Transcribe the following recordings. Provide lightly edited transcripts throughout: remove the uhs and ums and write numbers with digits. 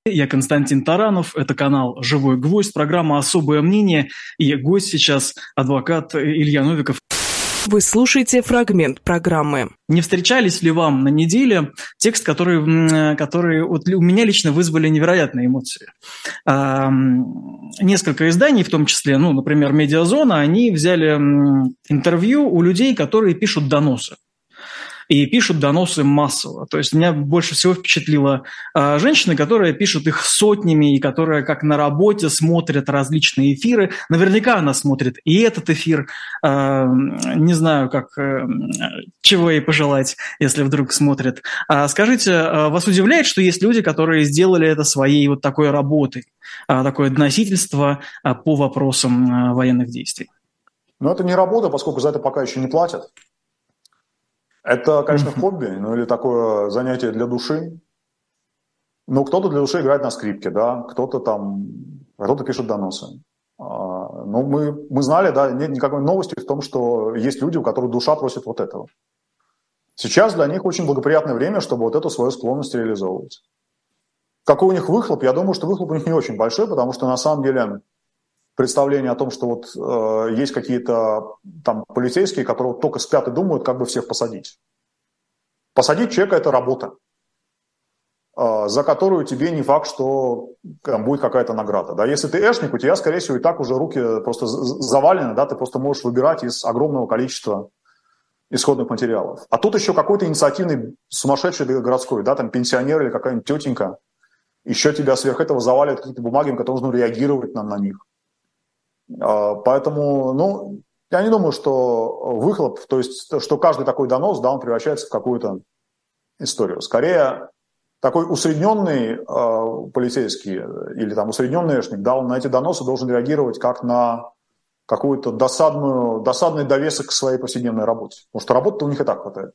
Я Константин Таранов, это канал «Живой гвоздь», программа «Особое мнение», и гость сейчас адвокат Илья Новиков. Вы слушаете фрагмент программы. Не встречались ли вам на неделе текст, который вот у меня лично вызвали невероятные эмоции? Несколько изданий, в том числе, например, «Медиазона», они взяли интервью у людей, которые пишут доносы. И пишут доносы массово. То есть меня больше всего впечатлила женщина, которая пишет их сотнями, и которая как на работе смотрит различные эфиры. Наверняка она смотрит и этот эфир. Не знаю, чего ей пожелать, если вдруг смотрит. Скажите, вас удивляет, что есть люди, которые сделали это своей вот такой работой, такое доносительство по вопросам военных действий? Это не работа, поскольку за это пока еще не платят. Это, конечно, хобби, или такое занятие для души. Кто-то для души играет на скрипке, да, кто-то пишет доносы. Мы знали, да, нет никакой новости в том, что есть люди, у которых душа просит вот этого. Сейчас для них очень благоприятное время, чтобы вот эту свою склонность реализовывать. Какой у них выхлоп? Я думаю, что выхлоп у них не очень большой, потому что на самом деле представление о том, что есть какие-то там полицейские, которые только спят и думают, как бы всех посадить. Посадить человека – это работа, за которую тебе не факт, что будет какая-то награда. Да? Если ты эшник, у тебя, скорее всего, и так уже руки просто завалены, да? Ты просто можешь выбирать из огромного количества исходных материалов. А тут еще какой-то инициативный сумасшедший городской, да, там пенсионер или какая-нибудь тетенька, еще тебя сверх этого заваливают какие-то бумаги, на которые нужно реагировать на них. Поэтому, я не думаю, что выхлоп, то есть, что каждый такой донос, да, он превращается в какую-то историю. Скорее, такой усредненный полицейский или там усредненный эшник, да, он на эти доносы должен реагировать как на какую-то досадный довесок к своей повседневной работе. Потому что работы-то у них и так хватает.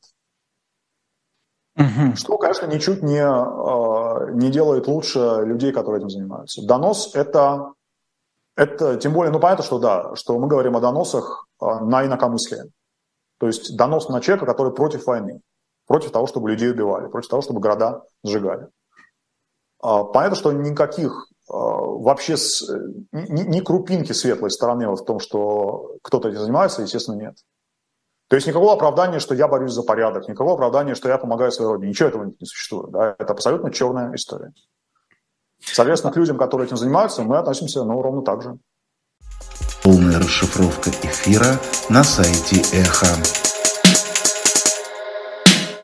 Что, конечно, ничуть не делает лучше людей, которые этим занимаются. Донос – это тем более, понятно, что да, что мы говорим о доносах на инакомыслие. То есть донос на человека, который против войны, против того, чтобы людей убивали, против того, чтобы города сжигали. Понятно, что никаких вообще ни крупинки светлой стороны в том, что кто-то этим занимается, естественно, нет. То есть никакого оправдания, что я борюсь за порядок, никакого оправдания, что я помогаю своей родине. Ничего этого не существует. Да? Это абсолютно черная история. Соответственно, к людям, которые этим занимаются, мы относимся ровно так же. Полная расшифровка эфира на сайте Эхо.